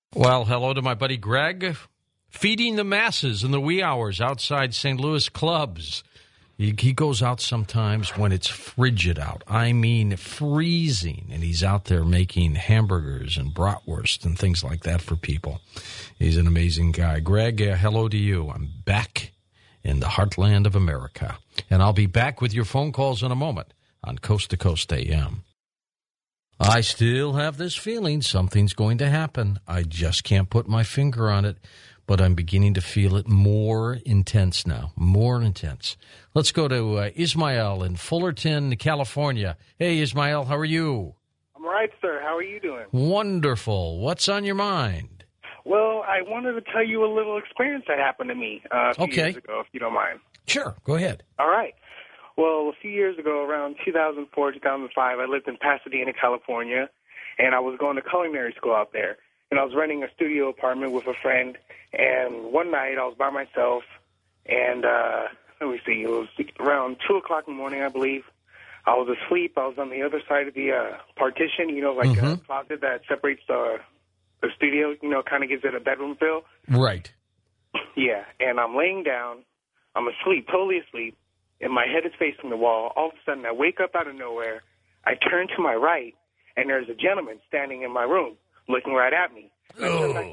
Well, hello to my buddy Greg, feeding the masses in the wee hours outside St. Louis clubs. He goes out sometimes when it's frigid out. I mean freezing. And he's out there making hamburgers and bratwurst and things like that for people. He's an amazing guy. Greg, hello to you. I'm back in the heartland of America. And I'll be back with your phone calls in a moment on Coast to Coast AM. I still have this feeling something's going to happen. I just can't put my finger on it, but I'm beginning to feel it more intense now, more intense. Let's go to Ismael in Fullerton, California. Hey, Ismael, how are you? I'm all right, sir. How are you doing? Wonderful. What's on your mind? Well, I wanted to tell you a little experience that happened to me a few years ago, if you don't mind. Sure, go ahead. All right. Well, a few years ago, around 2004, 2005, I lived in Pasadena, California, and I was going to culinary school out there. And I was renting a studio apartment with a friend, and one night I was by myself, and let me see, it was around 2 o'clock in the morning, I believe. I was asleep. I was on the other side of the partition, like a closet that separates the studio, kind of gives it a bedroom feel. Right. Yeah, and I'm laying down. I'm asleep, totally asleep. And my head is facing the wall. All of a sudden, I wake up out of nowhere. I turn to my right, and there's a gentleman standing in my room, looking right at me. And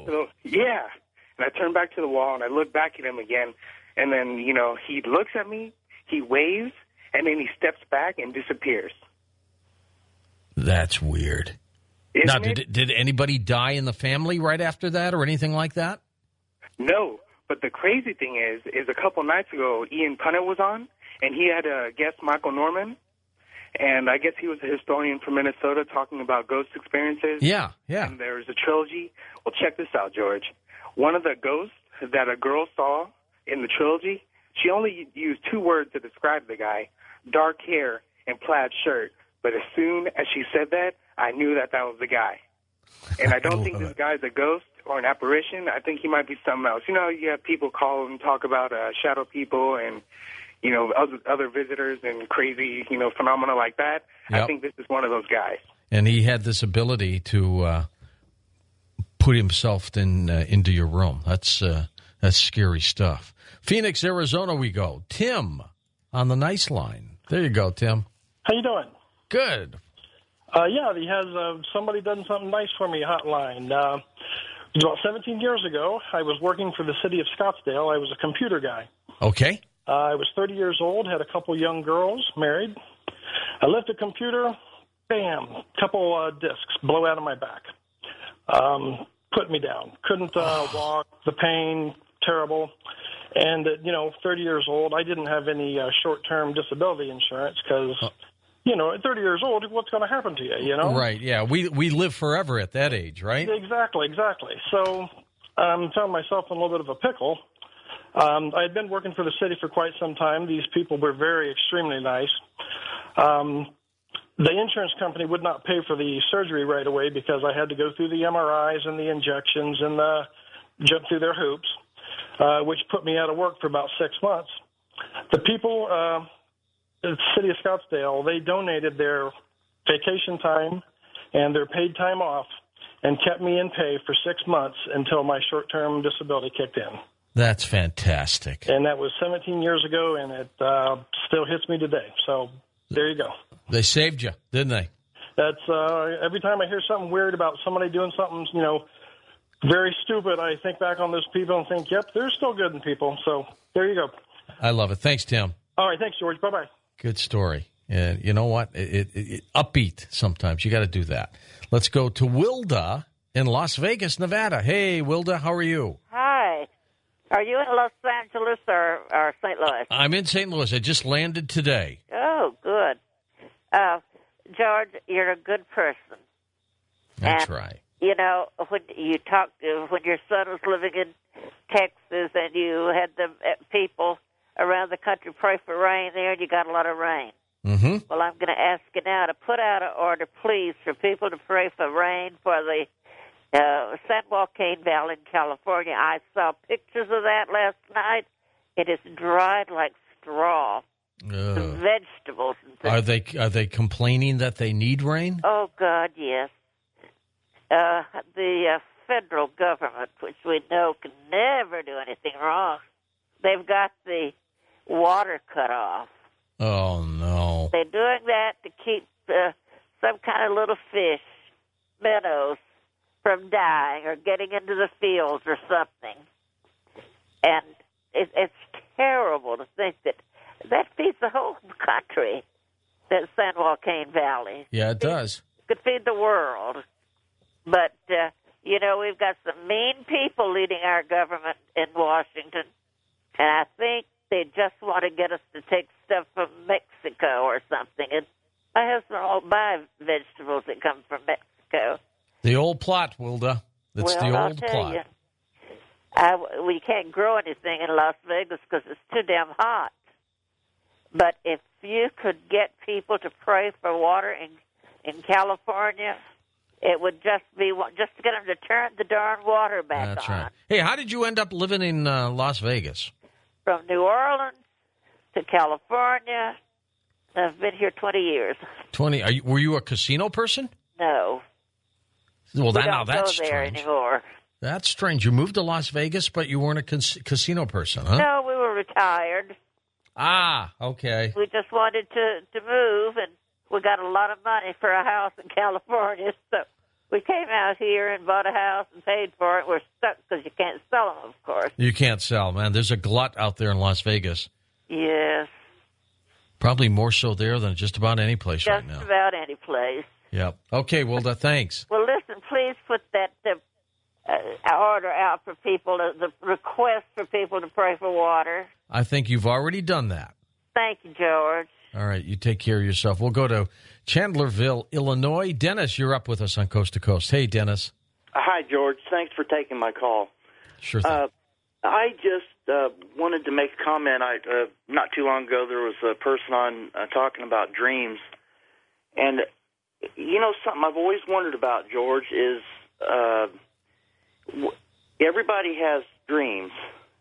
I turn back to the wall, and I look back at him again. And then, he looks at me, he waves, and then he steps back and disappears. That's weird. Now, did anybody die in the family right after that or anything like that? No, but the crazy thing is a couple nights ago, Ian Punnett was on. And he had a guest, Michael Norman, and I guess he was a historian from Minnesota talking about ghost experiences. Yeah. And there's a trilogy. Well, check this out, George. One of the ghosts that a girl saw in the trilogy, she only used 2 words to describe the guy, dark hair and plaid shirt. But as soon as she said that, I knew that was the guy. And I don't think this guy's a ghost or an apparition. I think he might be something else. You have people call and talk about shadow people and other visitors and crazy, phenomena like that. Yep. I think this is one of those guys. And he had this ability to put himself into your room. That's scary stuff. Phoenix, Arizona we go. Tim on the nice line. There you go, Tim. How you doing? Good. He has somebody done something nice for me hotline. About 17 years ago, I was working for the city of Scottsdale. I was a computer guy. Okay. I was 30 years old, had a couple young girls, married. I left a computer, bam, couple discs blow out of my back. Put me down. Couldn't walk, the pain, terrible. And, 30 years old, I didn't have any short-term disability insurance because, at 30 years old, what's going to happen to you, Right, yeah. We live forever at that age, right? Exactly. So I found myself in a little bit of a pickle. I had been working for the city for quite some time. These people were extremely nice. The insurance company would not pay for the surgery right away because I had to go through the MRIs and the injections and jump through their hoops, which put me out of work for about 6 months. The people in the city of Scottsdale, they donated their vacation time and their paid time off and kept me in pay for 6 months until my short-term disability kicked in. That's fantastic. And that was 17 years ago, and it still hits me today. So there you go. They saved you, didn't they? That's every time I hear something weird about somebody doing something, very stupid, I think back on those people and think, yep, they're still good in people. So there you go. I love it. Thanks, Tim. All right. Thanks, George. Bye-bye. Good story. And you know what? It upbeat sometimes. You got to do that. Let's go to Wilda in Las Vegas, Nevada. Hey, Wilda, how are you? Hi. Are you in Los Angeles or St. Louis? I'm in St. Louis. I just landed today. Oh, good. George, you're a good person. That's right. When you talked, when your son was living in Texas and you had the people around the country pray for rain there, and you got a lot of rain. Mm-hmm. Well, I'm going to ask you now to put out an order, please, for people to pray for rain for the San Joaquin Valley in California. I saw pictures of that last night. It is dried like straw. The vegetables and things. Are they complaining that they need rain? Oh God, yes. The federal government, which we know can never do anything wrong, they've got the water cut off. Oh, no. They're doing that to keep some kind of little fish, minnows, from dying or getting into the fields or something. And it's terrible to think that feeds the whole country, that San Joaquin Valley. Yeah, it does. It could feed the world. But, we've got some mean people leading our government in Washington, and I think they just want to get us to take stuff from Mexico or something. And my husband won't buy vegetables that come from Mexico. The old plot, Wilda. That's the I'll old tell plot. You, we can't grow anything in Las Vegas because it's too damn hot. But if you could get people to pray for water in California, it would just to get them to turn the darn water back That's on. right. Hey, how did you end up living in Las Vegas? From New Orleans to California, I've been here 20 years. 20. Were you a casino person? No. Well, We don't that's go there strange. anymore. That's strange. You moved to Las Vegas, but you weren't a casino person, huh? No, we were retired. Ah, okay. We just wanted to move, and we got a lot of money for a house in California, so we came out here and bought a house and paid for it. We're stuck because you can't sell them, of course. You can't sell, man. There's a glut out there in Las Vegas. Yes. Probably more so there than just about any place right now. Just about any place. Yep. Okay, Wilda, thanks. Well, listen, please put that order out for people, the request for people to pray for water. I think you've already done that. Thank you, George. All right, you take care of yourself. We'll go to Chandlerville, Illinois. Dennis, you're up with us on Coast to Coast. Hey, Dennis. Hi, George. Thanks for taking my call. Sure thing. I just wanted to make a comment. Not too long ago, there was a person on talking about dreams. And, something I've always wondered about, George, is everybody has dreams,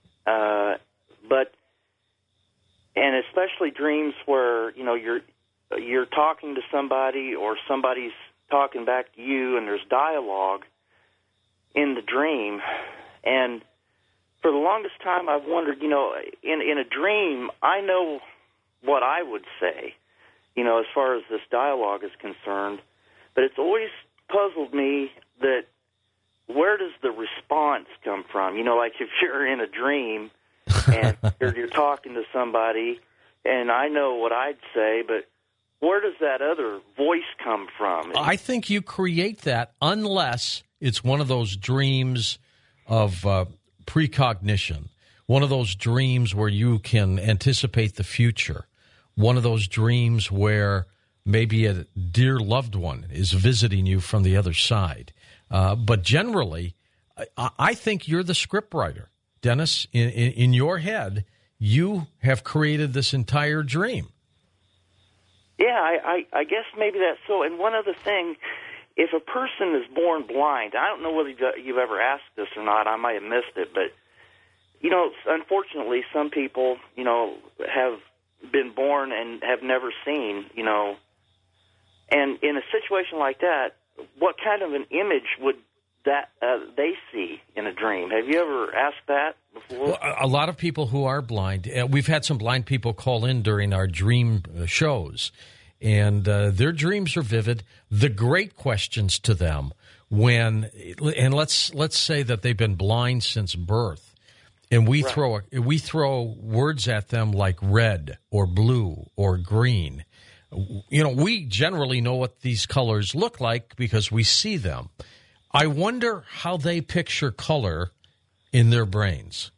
and especially dreams where, you're talking to somebody or somebody's talking back to you and there's dialogue in the dream. And for the longest time, I've wondered, in a dream, I know what I would say, as far as this dialogue is concerned. But it's always puzzled me that where does the response come from? Like if you're in a dream and you're talking to somebody, and I know what I'd say, but where does that other voice come from? I think you create that unless it's one of those dreams of precognition, one of those dreams where you can anticipate the future, one of those dreams where maybe a dear loved one is visiting you from the other side. But generally, I think you're the scriptwriter. Dennis, in your head, you have created this entire dream. Yeah, I guess maybe that's so. And one other thing, if a person is born blind, I don't know whether you've ever asked this or not. I might have missed it, but, unfortunately, some people, have been born and have never seen, And in a situation like that, what kind of an image would that they see in a dream? Have you ever asked that before? Well, a lot of people who are blind, we've had some blind people call in during our dream shows, and their dreams are vivid. The great questions to them and let's say that they've been blind since birth, and we throw words at them like red or blue or green. We generally know what these colors look like because we see them. I wonder how they picture color in their brains.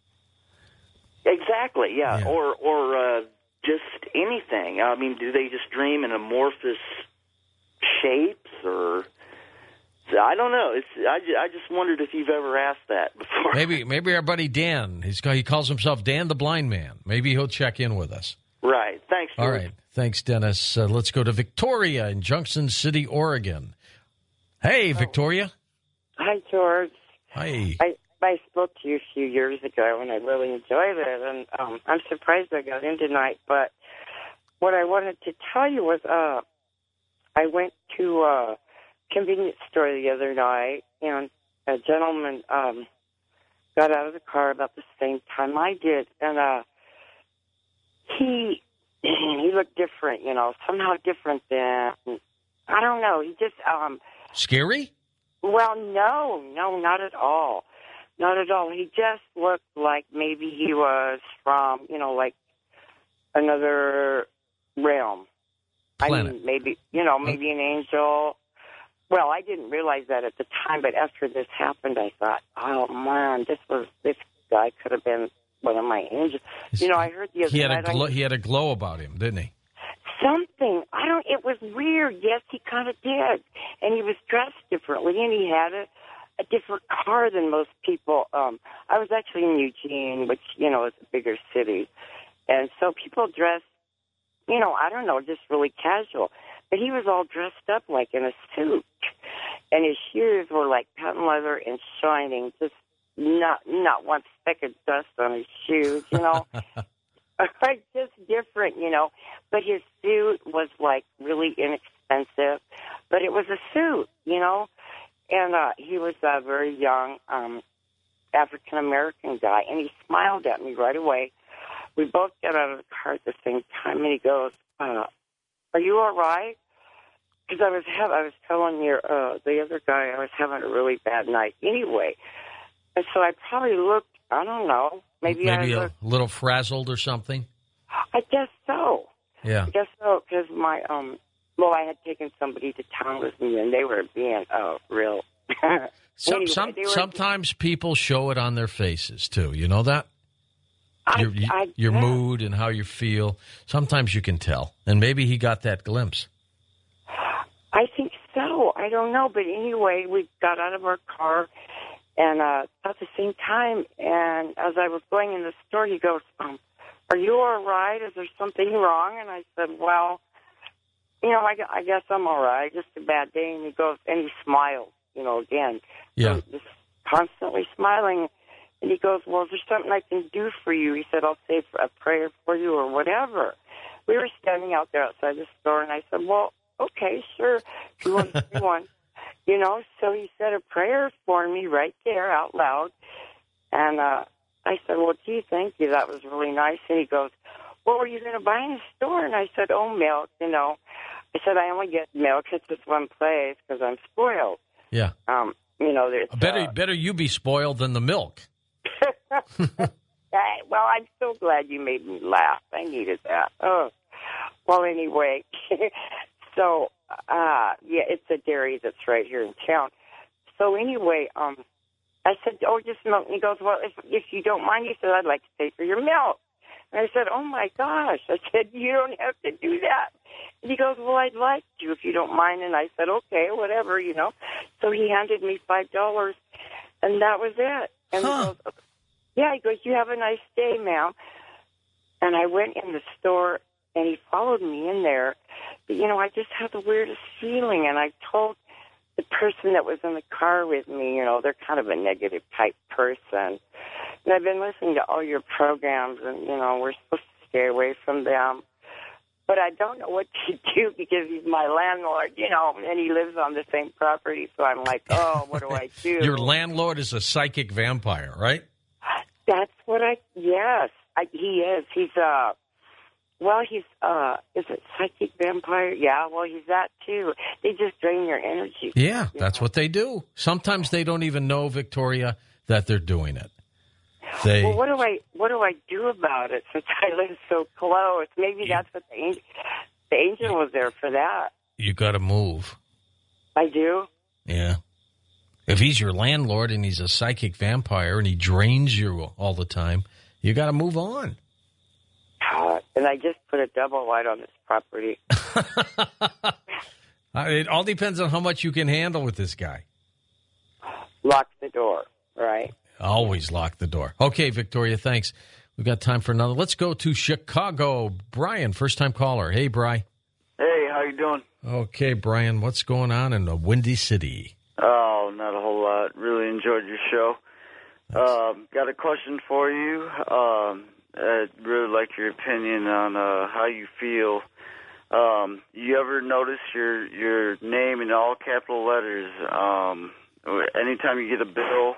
Exactly, yeah. Or just anything. I mean, do they just dream in amorphous shapes, or I don't know. I just wondered if you've ever asked that before. Maybe our buddy Dan. He calls himself Dan the Blind Man. Maybe he'll check in with us. Right. Thanks, George. All right. Thanks, Dennis. Let's go to Victoria in Junction City, Oregon. Hey, Victoria. Hi, George. Hi. I spoke to you a few years ago, and I really enjoyed it, and I'm surprised I got in tonight. But what I wanted to tell you was I went to a convenience store the other night, and a gentleman got out of the car about the same time I did, and he looked different, somehow different than, I don't know. He just Scary? well, no, not at all. Not at all. He just looked like maybe he was from, like another realm. Planet. I mean, maybe an angel. Well, I didn't realize that at the time, but after this happened, I thought, oh man, this guy could have been one of my angels. I heard the other night. He had a glow about him, didn't he? Something. It was weird. Yes, he kind of did. And he was dressed differently, and he had a different car than most people. I was actually in Eugene, which, is a bigger city. And so people dress, I don't know, just really casual. But he was all dressed up like in a suit. And his shoes were like patent leather and shining, just not one speck of dust on his shoes, just different, But his suit was like really inexpensive, but it was a suit, And he was a very young African American guy, and he smiled at me right away. We both got out of the car at the same time, and he goes, "Are you all right?" Because I was telling the other guy I was having a really bad night anyway, and so I probably looked. I don't know. Maybe a little frazzled or something. I guess so. Yeah. I guess so, because my I had taken somebody to town with me, and they were being real. Sometimes people show it on their faces too. You know that. Your mood and how you feel. Sometimes you can tell, and maybe he got that glimpse. I think so. I don't know, but anyway, we got out of our car, and at the same time, and as I was going in the store, he goes, "Are you all right? Is there something wrong?" And I said, "Well, I guess I'm all right. Just a bad day." And he goes, and he smiled, again. Yeah. So just constantly smiling. And he goes, "Well, is there something I can do for you?" He said, "I'll say a prayer for you or whatever." We were standing out there outside the store, and I said, "Well, okay, sure. If you want to do one." So he said a prayer for me right there out loud. And I said, "Well, gee, thank you. That was really nice." And he goes, "What were you going to buy in the store?" And I said, "Oh, milk, I said, "I only get milk at this one place because I'm spoiled." Yeah. There's... Better you be spoiled than the milk. Well, I'm so glad you made me laugh. I needed that. Oh, well, anyway. So, it's a dairy that's right here in town. So anyway, I said, "Oh, just milk." And he goes, "Well, if you don't mind," he said, "I'd like to pay for your milk." And I said, "Oh my gosh." I said, "You don't have to do that." And he goes, "Well, I'd like to if you don't mind." And I said, "Okay, whatever, So he handed me $5, and that was it. And he goes, "Yeah," he goes, "You have a nice day, ma'am." And I went in the store, and he followed me in there. But, I just had the weirdest feeling, and I told the person that was in the car with me, they're kind of a negative type person. And I've been listening to all your programs, and, we're supposed to stay away from them. But I don't know what to do because he's my landlord, and he lives on the same property. So I'm like, oh, what do I do? Your landlord is a psychic vampire, right? That's what yes, he is. He's, is it psychic vampire? Yeah, well, he's that too. They just drain your energy. Yeah, that's what they do. Sometimes they don't even know, Victoria, that they're doing it. Well, what do I do about it since I live so close? Maybe that's what the angel was there for that. You got to move. I do? Yeah. If he's your landlord and he's a psychic vampire and he drains you all the time, you got to move on. And I just put a double wide on this property. It all depends on how much you can handle with this guy. Lock the door, right? Always lock the door. Okay, Victoria, thanks. We've got time for another. Let's go to Chicago. Brian, first-time caller. Hey, Brian. Hey, how you doing? Okay, Brian, what's going on in the Windy City? Oh, not a whole lot. Really enjoyed your show. Got a question for you. I'd really like your opinion on how you feel. You ever notice your name in all capital letters anytime you get a bill,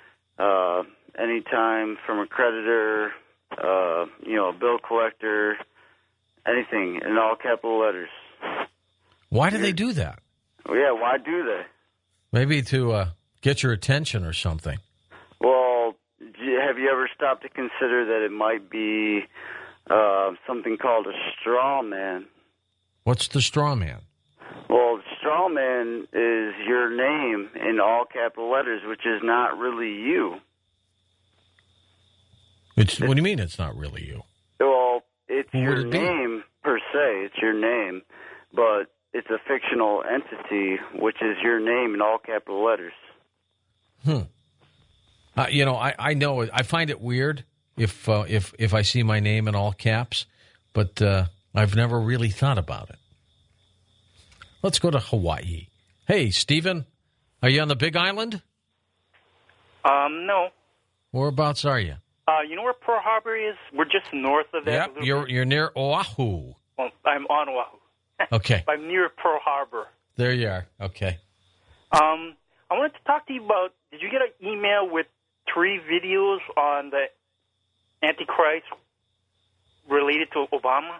anytime from a creditor, a bill collector, anything in all capital letters. Why do they do that? Yeah, why do they? Maybe to get your attention or something. Well, have you ever stopped to consider that it might be something called a straw man? What's the straw man? Well, straw man is your name in all capital letters, which is not really you. What do you mean it's not really you? Well, it's Who your would it be? name per se. It's your name, but it's a fictional entity, which is your name in all capital letters. I know I find it weird if I see my name in all caps, but I've never really thought about it. Let's go to Hawaii. Hey, Stephen, are you on the Big Island? No. Whereabouts are you? You know where Pearl Harbor is? We're just north of that. Yep, you're near Oahu. Well, I'm on Oahu. Okay. I'm near Pearl Harbor. There you are. Okay. I wanted to talk to you about, did you get an email with 3 videos on the Antichrist related to Obama?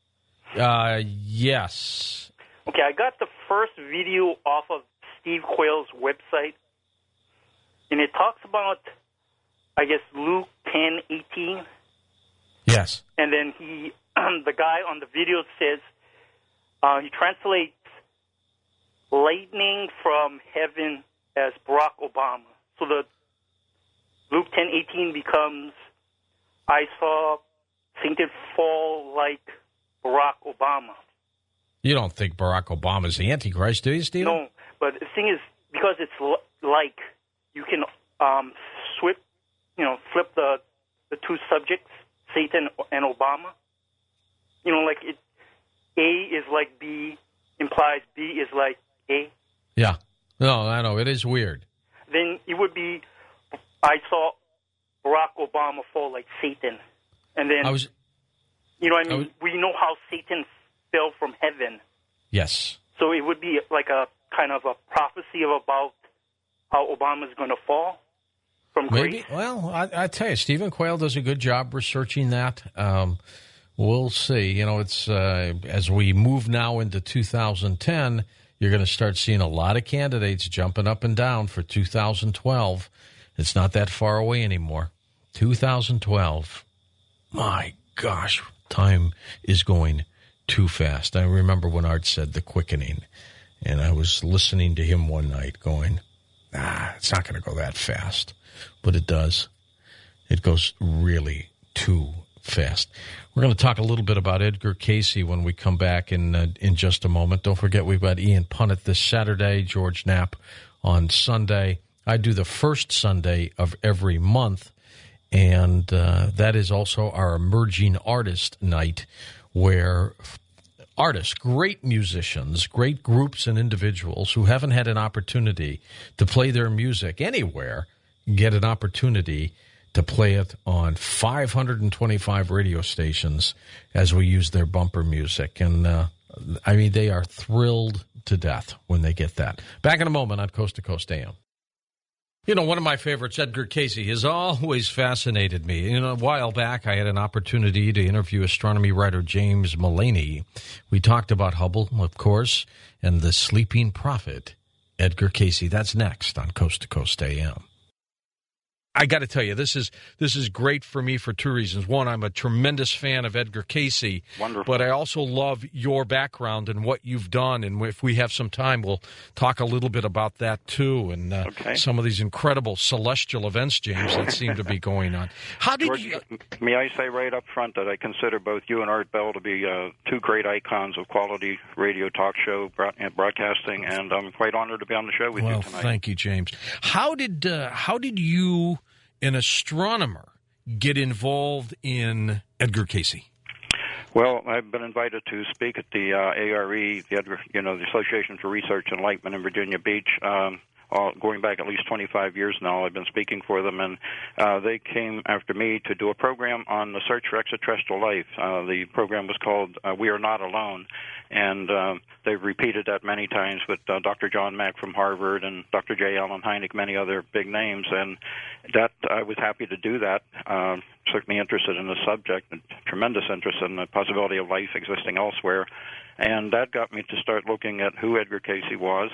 Yes. Okay, I got the first video off of Steve Quayle's website, and it talks about, I guess, Luke 10:18. Yes. And then the guy on the video says, he translates lightning from heaven as Barack Obama. So the Luke 10:18 becomes, I saw Satan fall like Barack Obama. You don't think Barack Obama's the Antichrist, do you, Stephen? No, but the thing is, because it's like, you can flip the 2 subjects, Satan and Obama. Like A is like B, implies B is like A. Yeah. No, I know. It is weird. Then it would be, I saw Barack Obama fall like Satan. And then, we know how Satan fell from heaven. Yes. So it would be like a kind of a prophecy about how Obama's going to fall from grace. Maybe. Well, I tell you, Stephen Quayle does a good job researching that. We'll see. It's as we move now into 2010, you're going to start seeing a lot of candidates jumping up and down for 2012. It's not that far away anymore. 2012. My gosh, time is going too fast. I remember when Art said the quickening, and I was listening to him one night going, it's not going to go that fast. But it does. It goes really too fast. We're going to talk a little bit about Edgar Cayce when we come back in just a moment. Don't forget, we've got Ian Punnett this Saturday, George Knapp on Sunday. I do the first Sunday of every month, and that is also our Emerging Artist Night, where artists, great musicians, great groups and individuals who haven't had an opportunity to play their music anywhere get an opportunity to play it on 525 radio stations as we use their bumper music. And, they are thrilled to death when they get that. Back in a moment on Coast to Coast AM. One of my favorites, Edgar Cayce, has always fascinated me. A while back, I had an opportunity to interview astronomy writer James Mullaney. We talked about Hubble, of course, and the sleeping prophet, Edgar Cayce. That's next on Coast to Coast AM. I got to tell you, this is great for me for 2 reasons. One, I'm a tremendous fan of Edgar Cayce. Wonderful. But I also love your background and what you've done. And if we have some time, we'll talk a little bit about that, too, and some of these incredible celestial events, James, that seem to be going on. George, may I say right up front that I consider both you and Art Bell to be 2 great icons of quality radio talk show broadcasting, and I'm quite honored to be on the show with you tonight. Thank you, James. How did you, an astronomer, get involved in Edgar Cayce? Well, I've been invited to speak at the ARE, the Association for Research and Enlightenment in Virginia Beach, going back at least 25 years now. I've been speaking for them, and they came after me to do a program on the search for extraterrestrial life. The program was called We Are Not Alone, and they've repeated that many times with Dr. John Mack from Harvard and Dr. J. Allen Hynek, many other big names, and that I was happy to do that. Certainly interested in the subject, and tremendous interest in the possibility of life existing elsewhere, and that got me to start looking at who Edgar Cayce was,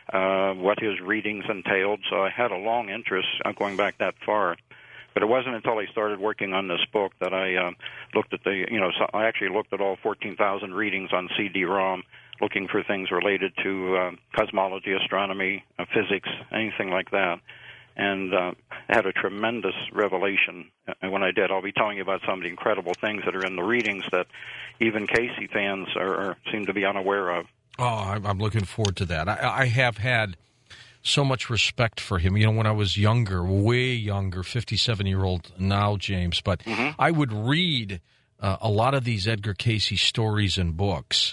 what his readings entailed. So I had a long interest going back that far. But it wasn't until I started working on this book that I looked at I actually looked at all 14,000 readings on CD-ROM, looking for things related to cosmology, astronomy, physics, anything like that. And had a tremendous revelation when I did. I'll be telling you about some of the incredible things that are in the readings that even Cayce fans seem to be unaware of. Oh, I'm looking forward to that. I have had so much respect for him. When I was younger, way younger, 57-year-old now, James, but I would read a lot of these Edgar Cayce stories and books,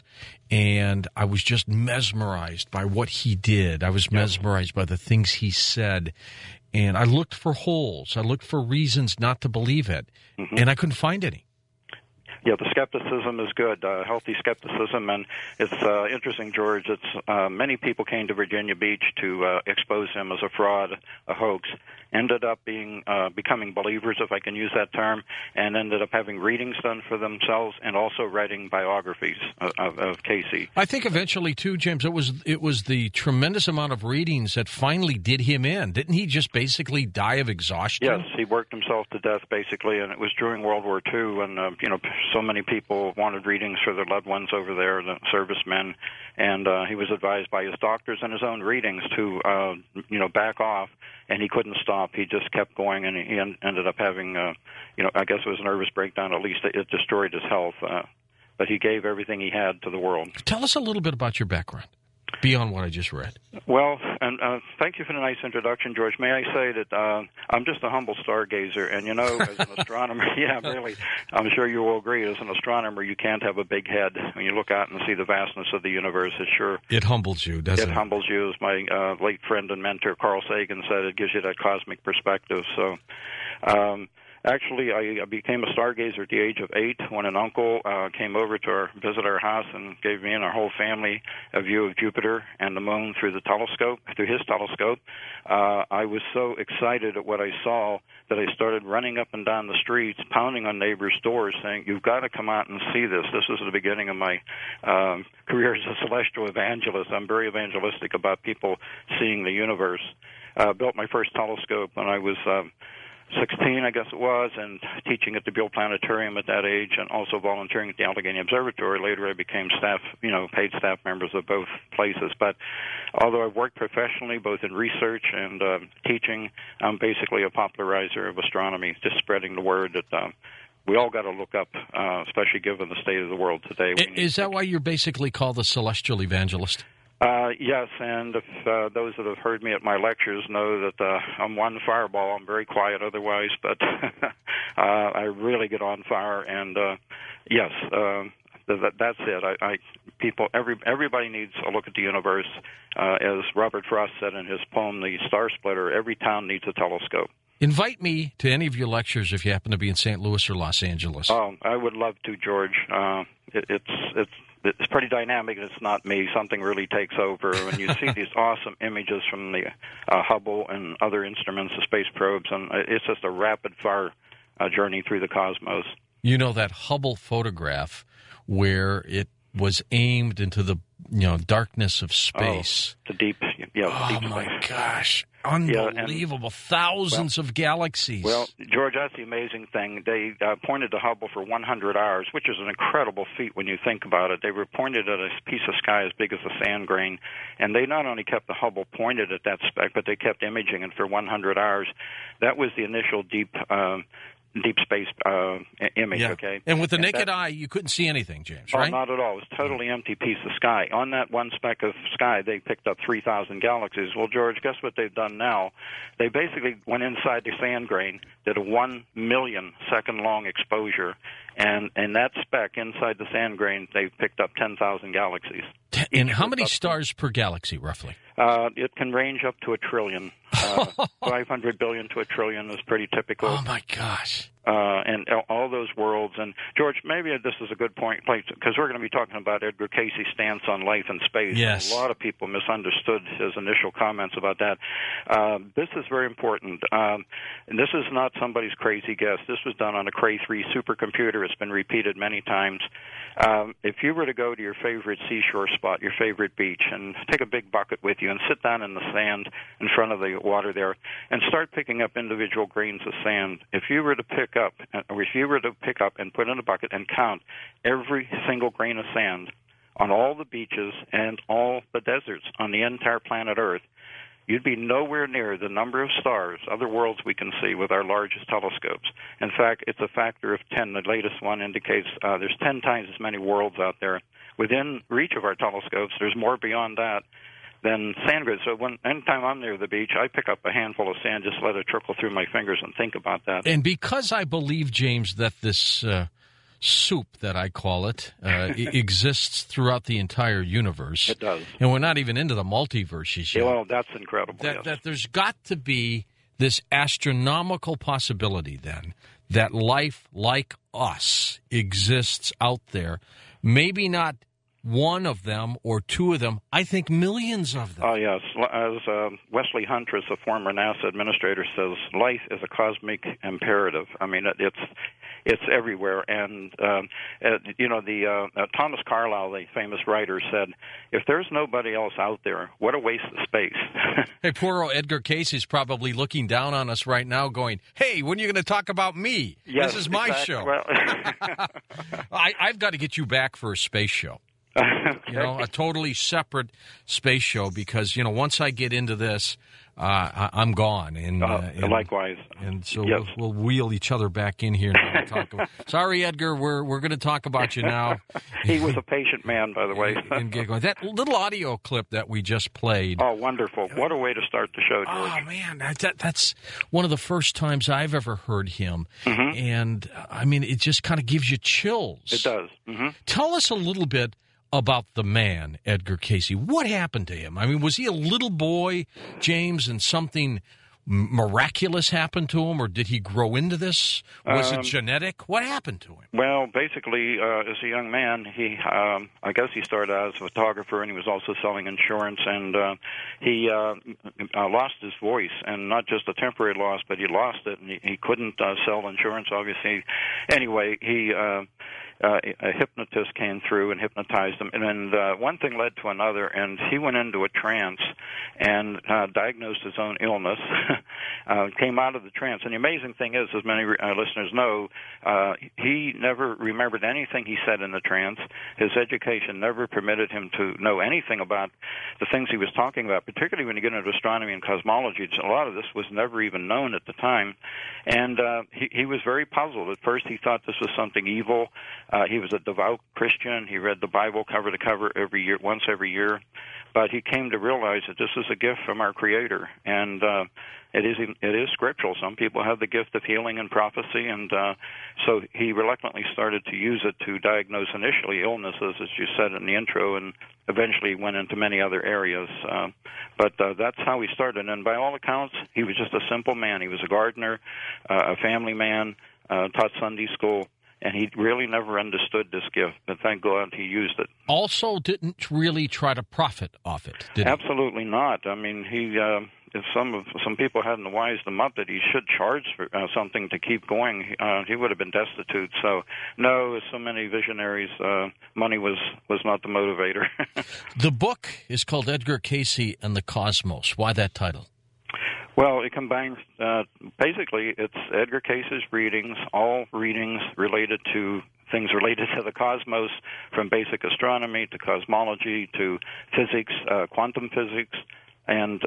and I was just mesmerized by what he did. I was mesmerized by the things he said, and I looked for holes. I looked for reasons not to believe it, and I couldn't find any. Yeah, the skepticism is good, healthy skepticism, and it's interesting, George. It's many people came to Virginia Beach to expose him as a fraud, a hoax, ended up becoming believers, if I can use that term, and ended up having readings done for themselves and also writing biographies of Cayce. I think eventually, too, James, it was the tremendous amount of readings that finally did him in. Didn't he just basically die of exhaustion? Yes, he worked himself to death, basically, and it was during World War II, and so many people wanted readings for their loved ones over there, the servicemen, and he was advised by his doctors and his own readings to, back off, and he couldn't stop. He just kept going, and he ended up having, I guess it was a nervous breakdown. At least it destroyed his health, but he gave everything he had to the world. Tell us a little bit about your background, beyond what I just read. Well, and thank you for the nice introduction, George. May I say that I'm just a humble stargazer, and as an astronomer, yeah, really, I'm sure you will agree, as an astronomer, you can't have a big head. When you look out and see the vastness of the universe, it humbles you, doesn't it? It humbles you, as my late friend and mentor, Carl Sagan, said. It gives you that cosmic perspective, so... Actually, I became a stargazer at the age of 8 when an uncle came over to visit our house and gave me and our whole family a view of Jupiter and the moon through his telescope. I was so excited at what I saw that I started running up and down the streets, pounding on neighbors' doors, saying, "You've got to come out and see this." This was the beginning of my career as a celestial evangelist. I'm very evangelistic about people seeing the universe. Built my first telescope when I was 16, I guess it was, and teaching at the Beale Planetarium at that age, and also volunteering at the Allegheny Observatory. Later I became paid staff members of both places. But although I've worked professionally, both in research and teaching, I'm basically a popularizer of astronomy, just spreading the word that we all got to look up, especially given the state of the world today. Is that why you're basically called the celestial evangelist? Yes, and if those that have heard me at my lectures know that I'm one fireball. I'm very quiet otherwise, but I really get on fire. And yes, that's it. Everybody needs a look at the universe. As Robert Frost said in his poem, "The Star Splitter," every town needs a telescope. Invite me to any of your lectures if you happen to be in St. Louis or Los Angeles. Oh, I would love to, George. It's pretty dynamic. It's not me. Something really takes over when you see these awesome images from the Hubble and other instruments, the space probes, and it's just a rapid-fire journey through the cosmos. You know, that Hubble photograph where it was aimed into the darkness of space. Oh, the deep space. My gosh. Unbelievable. Thousands of galaxies. Well, George, that's the amazing thing. They pointed to Hubble for 100 hours, which is an incredible feat when you think about it. They were pointed at a piece of sky as big as a sand grain, and they not only kept the Hubble pointed at that speck, but they kept imaging it for 100 hours. That was the initial deep space image, okay? And with the naked eye, you couldn't see anything, James, right? Oh, not at all. It was a totally empty piece of sky. On that one speck of sky, they picked up 3,000 galaxies. Well, George, guess what they've done now? They basically went inside the sand grain, did a 1 million second-long exposure, and in that speck inside the sand grain, they picked up 10,000 galaxies. And how many stars per galaxy, roughly? It can range up to 1 trillion. 500 billion to 1 trillion is pretty typical. Oh, my gosh. And all those worlds. And, George, maybe this is a good point, because we're going to be talking about Edgar Cayce's stance on life and space. Yes. A lot of people misunderstood his initial comments about that. This is very important. And this is not somebody's crazy guess. This was done on a Cray 3 supercomputer. It's been repeated many times. If you were to go to your favorite seashore spot, your favorite beach, and take a big bucket with you and sit down in the sand in front of the water there and start picking up individual grains of sand, if you were to pick up and put in a bucket and count every single grain of sand on all the beaches and all the deserts on the entire planet Earth, you'd be nowhere near the number of stars, other worlds we can see with our largest telescopes. In fact, it's a factor of 10. The latest one indicates there's 10 times as many worlds out there. Within reach of our telescopes, there's more beyond that than sand grains. So anytime I'm near the beach, I pick up a handful of sand, just let it trickle through my fingers and think about that. And because I believe, James, that this soup, that I call it, exists throughout the entire universe. It does. And we're not even into the multiverses yet. Well, that's incredible. That there's got to be this astronomical possibility, then, that life like us exists out there. Maybe not one of them or two of them, I think millions of them. Oh, yes. As Wesley Huntress, a former NASA administrator, says, life is a cosmic imperative. I mean, it's everywhere. And, Thomas Carlyle, the famous writer, said, if there's nobody else out there, what a waste of space. Hey, poor old Edgar Cayce is probably looking down on us right now going, hey, when are you going to talk about me? Yes, this is my show. Well, I've got to get you back for a space show. A totally separate space show, because, once I get into this, I'm gone. And likewise. And so yes. we'll wheel each other back in here now and talk about. Sorry, Edgar, we're going to talk about you now. He was a patient man, by the way. And get going. That little audio clip that we just played. Oh, wonderful. What a way to start the show, George. Oh, man. That's one of the first times I've ever heard him. Mm-hmm. And, I mean, it just kind of gives you chills. It does. Mm-hmm. Tell us a little bit about the man, Edgar Cayce. What happened to him? I mean, was he a little boy, James, and something miraculous happened to him, or did he grow into this? Was it genetic? What happened to him? Well, basically, as a young man, I guess he started out as a photographer, and he was also selling insurance, and he lost his voice, and not just a temporary loss, but he lost it, and he couldn't sell insurance, obviously. Anyway, a hypnotist came through and hypnotized him, and one thing led to another, and he went into a trance and diagnosed his own illness, came out of the trance. And the amazing thing is, as many listeners know, he never remembered anything he said in the trance. His education never permitted him to know anything about the things he was talking about, particularly when you get into astronomy and cosmology. A lot of this was never even known at the time, and he was very puzzled. At first, he thought this was something evil. He was a devout Christian. He read the Bible cover to cover once every year. But he came to realize that this is a gift from our Creator, and it is scriptural. Some people have the gift of healing and prophecy, and so he reluctantly started to use it to diagnose initially illnesses, as you said in the intro, and eventually went into many other areas. But that's how he started, and by all accounts, he was just a simple man. He was a gardener, a family man, taught Sunday school, and he really never understood this gift, but thank God he used it. Also didn't really try to profit off it, did he? Absolutely not. I mean, if some people hadn't wised him up that he should charge for something to keep going, he would have been destitute. So, no, as so many visionaries, money was not the motivator. The book is called Edgar Cayce and the Cosmos. Why that title? Well, it combines, basically, it's Edgar Cayce's readings, all readings related to things related to the cosmos, from basic astronomy to cosmology to physics, quantum physics. And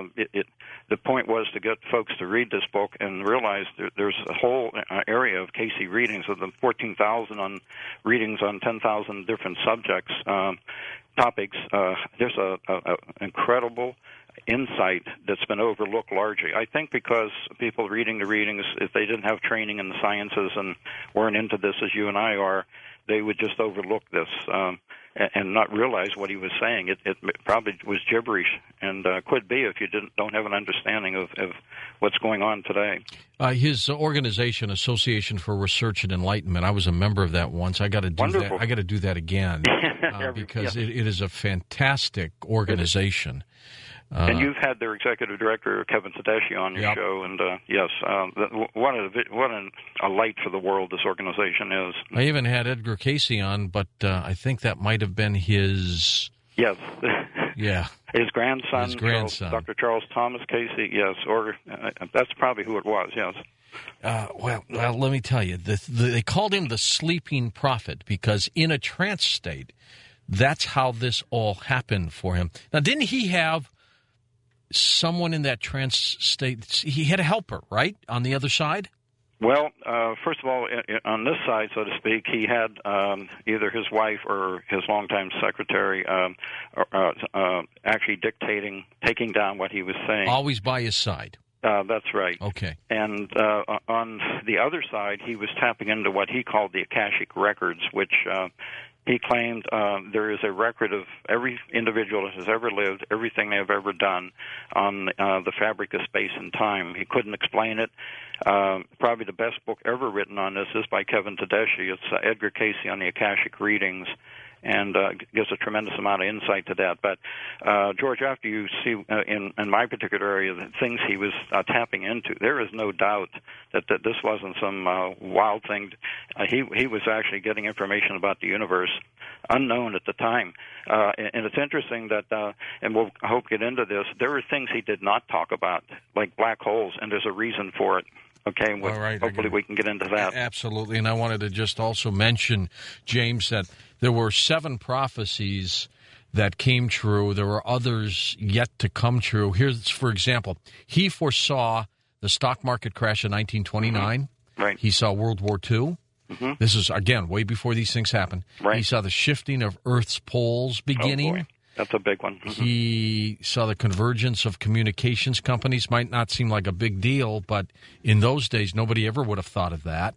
the point was to get folks to read this book and realize there's a whole area of Cayce readings, of the 14,000 on readings on 10,000 different subjects, topics. There's an incredible insight that's been overlooked largely. I think because people reading the readings, if they didn't have training in the sciences and weren't into this as you and I are, they would just overlook this. and not realize what he was saying. It probably was gibberish, and could be if you don't have an understanding of what's going on today. His organization, Association for Research and Enlightenment, I was a member of that once. I got to do Wonderful. that. I got to do that again because it is a fantastic organization. And you've had their executive director, Kevin Tedeschi, on your show, and yes, what a light for the world this organization is. I even had Edgar Casey on, but I think that might have been his... Yes. Yeah. His grandson, Dr. Charles Thomas Casey, yes, or that's probably who it was, yes. Well, let me tell you, they called him the sleeping prophet because in a trance state, that's how this all happened for him. Now, didn't he have someone in that trance state? He had a helper, right, on the other side? Well, first of all, on this side, so to speak, he had either his wife or his longtime secretary actually taking down what he was saying. Always by his side. That's right. Okay. And on the other side, he was tapping into what he called the Akashic Records, which he claimed there is a record of every individual that has ever lived, everything they have ever done on the fabric of space and time. He couldn't explain it. Probably the best book ever written on this is by Kevin Tedeschi. It's Edgar Casey on the Akashic Readings, and gives a tremendous amount of insight to that. But, George, after you see in my particular area the things he was tapping into, there is no doubt that this wasn't some wild thing. He was actually getting information about the universe unknown at the time. And it's interesting that, and we'll hope to get into this, there are things he did not talk about, like black holes, and there's a reason for it. Okay, well, right, hopefully we can get into that. Absolutely, and I wanted to just also mention, James, that there were 7 prophecies that came true. There were others yet to come true. Here's, for example, he foresaw the stock market crash in 1929. Mm-hmm. Right. He saw World War II. Mm-hmm. This is, again, way before these things happened. Right. He saw the shifting of Earth's poles beginning. Oh, boy. That's a big one. Mm-hmm. He saw the convergence of communications companies. Might not seem like a big deal, but in those days, nobody ever would have thought of that.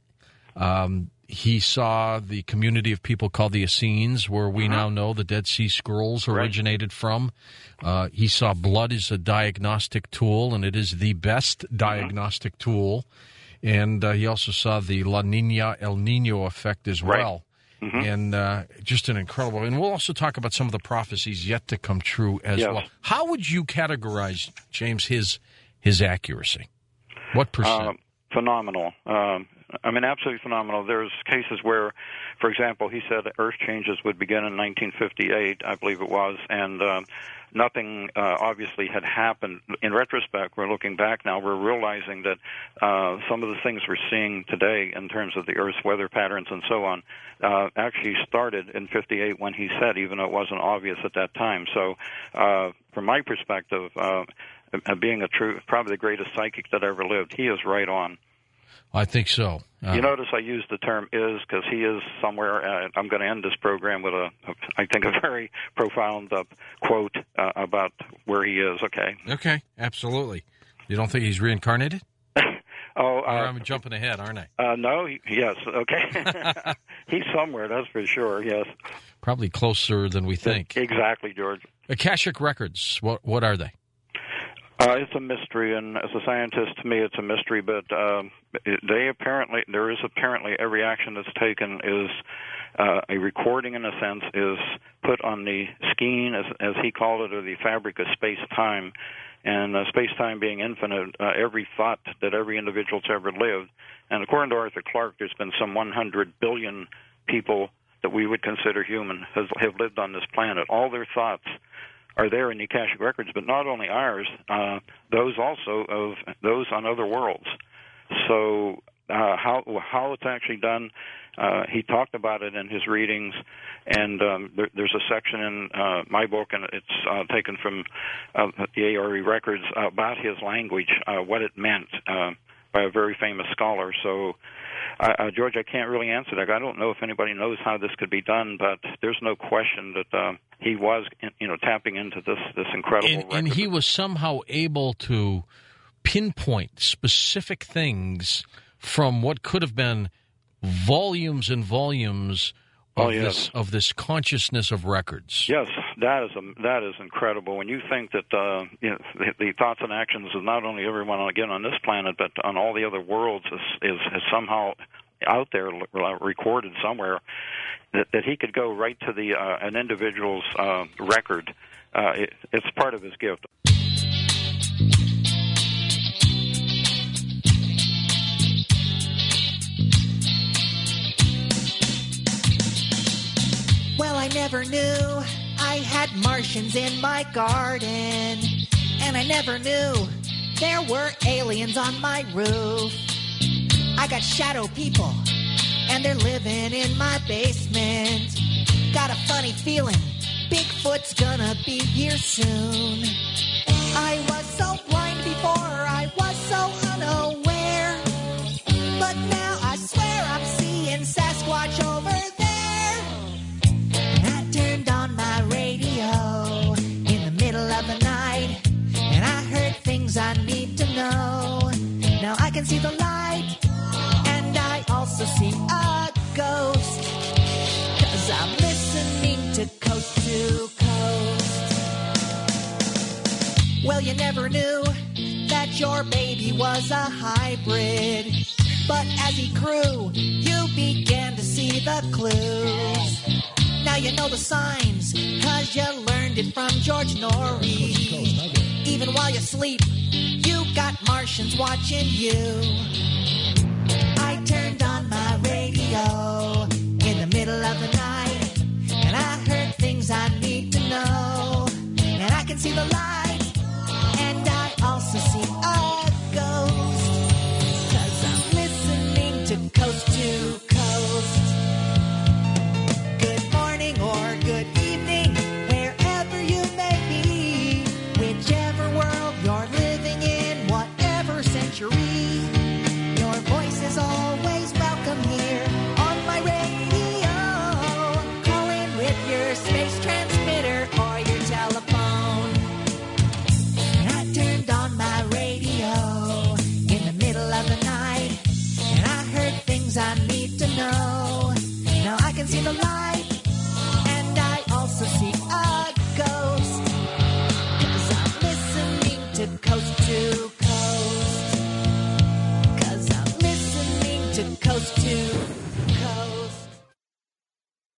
He saw the community of people called the Essenes, where we now know the Dead Sea Scrolls originated from. He saw blood as a diagnostic tool, and it is the best diagnostic tool. And he also saw the La Nina, El Nino effect as well. Mm-hmm. And just an incredible. And we'll also talk about some of the prophecies yet to come true as well. How would you categorize, James, his accuracy? What percent? Phenomenal. I mean, absolutely phenomenal. There's cases where, for example, he said Earth changes would begin in 1958, I believe it was, and nothing obviously had happened. In retrospect, we're looking back now, we're realizing that some of the things we're seeing today in terms of the Earth's weather patterns and so on actually started in 58 when he said, even though it wasn't obvious at that time. So from my perspective, being probably the greatest psychic that ever lived, he is right on. I think so. You notice I use the term "is" because he is somewhere. I'm going to end this program with I think, a very profound quote about where he is. Okay. Okay, absolutely. You don't think he's reincarnated? I'm jumping ahead, aren't I? No. Yes. Okay. He's somewhere. That's for sure. Yes. Probably closer than we think. Exactly, George. Akashic Records. What are they? It's a mystery, and as a scientist, to me, it's a mystery. But there is apparently every action that's taken is a recording, in a sense, is put on the skein, as he called it, or the fabric of space-time. And space-time being infinite, every thought that every individual's ever lived. And according to Arthur Clarke, there's been some 100 billion people that we would consider human have lived on this planet. All their thoughts are there in the Akashic Records, but not only ours, those also of those on other worlds. So how it's actually done, he talked about it in his readings, and there's a section in my book, and it's taken from the ARE Records about his language, what it meant, by a very famous scholar. So, George, I can't really answer that. I don't know if anybody knows how this could be done, but there's no question that he was, tapping into this incredible record. And he was somehow able to pinpoint specific things from what could have been volumes and volumes of this consciousness of records. Yes, that is incredible. When you think that the thoughts and actions of not only everyone again on this planet, but on all the other worlds is somehow out there recorded somewhere, that he could go right to the an individual's record. It's part of his gift. Well, I never knew I had Martians in my garden, and I never knew there were aliens on my roof. I got shadow people, and they're living in my basement. Got a funny feeling Bigfoot's gonna be here soon. I was so blind before, I was so unaware, but now I swear I'm seeing Sasquatch over there. I turned on my radio in the middle of the night, and I heard things I need to know. Now I can see the light, and I also see a ghost, 'cause I'm listening to Coast to Coast. Well, you never knew that your baby was a hybrid, but as he grew, you began to see the clues. Now you know the signs, 'cause you learned it from George Norrie. Even while you sleep, you got Martians watching you. I turned on my radio in the middle of the night, and I heard things I need to know. And I can see the light, and I also see a ghost, 'cause I'm listening to Coast to Coast. Good morning or good evening, wherever you may be, whichever world you're living in, whatever century, your voice is always welcome here on my radio. Call in with your space transmitter or your telephone. I turned on my radio in the middle of the night, and I heard things I need to know. Now I can see the light,